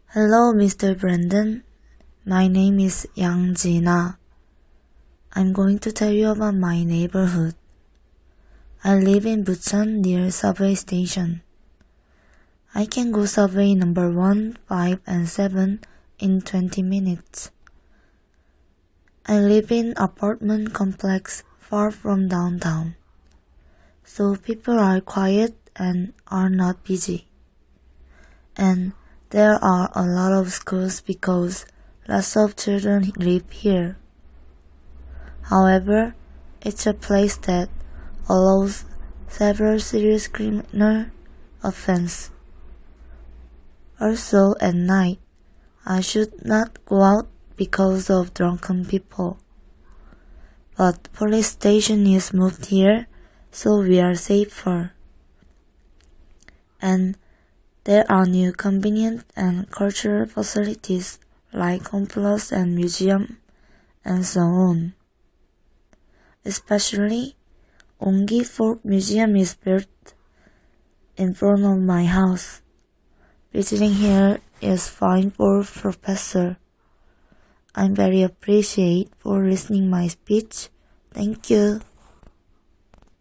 Hello, Mr. Brandon. My name is Yang Jina. I'm going to tell you about my neighborhood. I live in Bucheon near subway station. I can go subway number 1, 5, and 7 in 20 minutes. I live in apartment complex far from downtown, so people are quiet and are not busy. And there are a lot of schools because lots of children live here. However, it's a place that allows several serious criminal offenses. Also, at night, I should not go out because of drunken people. But police station is moved here, so we are safer. And there are new convenient and cultural facilities like Home Plus and museum and so on. Especially, Onggi Folk Museum is built in front of my house. Visiting here is fine for professor. I'm very appreciate for listening my speech. Thank you.